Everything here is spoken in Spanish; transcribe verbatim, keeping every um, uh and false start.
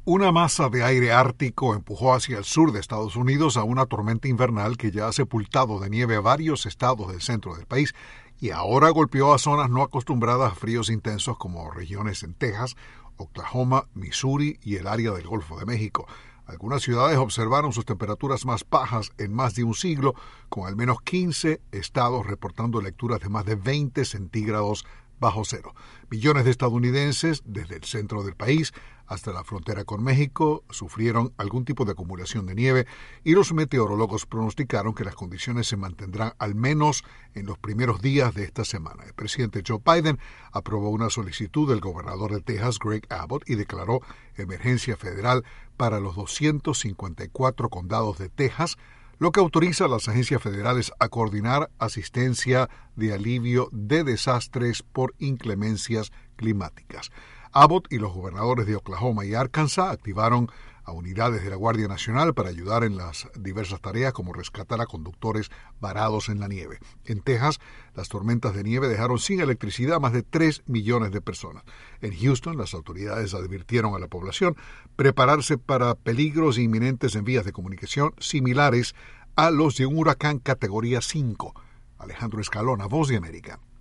Una masa de aire ártico empujó hacia el sur de Estados Unidos a una tormenta invernal que ya ha sepultado de nieve a varios estados del centro del país y ahora golpeó a zonas no acostumbradas a fríos intensos como regiones en Texas, Oklahoma, Missouri y el área del Golfo de México. Algunas ciudades observaron sus temperaturas más bajas en más de un siglo, con al menos quince estados reportando lecturas de más de veinte centígrados bajo cero. Millones de estadounidenses, desde el centro del país hasta la frontera con México, sufrieron algún tipo de acumulación de nieve y los meteorólogos pronosticaron que las condiciones se mantendrán al menos en los primeros días de esta semana. El presidente Joe Biden aprobó una solicitud del gobernador de Texas, Greg Abbott, y declaró emergencia federal para los doscientos cincuenta y cuatro condados de Texas, lo que autoriza a las agencias federales a coordinar asistencia de alivio de desastres por inclemencias climáticas. Abbott y los gobernadores de Oklahoma y Arkansas activaron a unidades de la Guardia Nacional para ayudar en las diversas tareas como rescatar a conductores varados en la nieve. En Texas, las tormentas de nieve dejaron sin electricidad a más de tres millones de personas. En Houston, las autoridades advirtieron a la población prepararse para peligros inminentes en vías de comunicación similares a los de un huracán categoría cinco. Alejandro Escalona, Voz de América.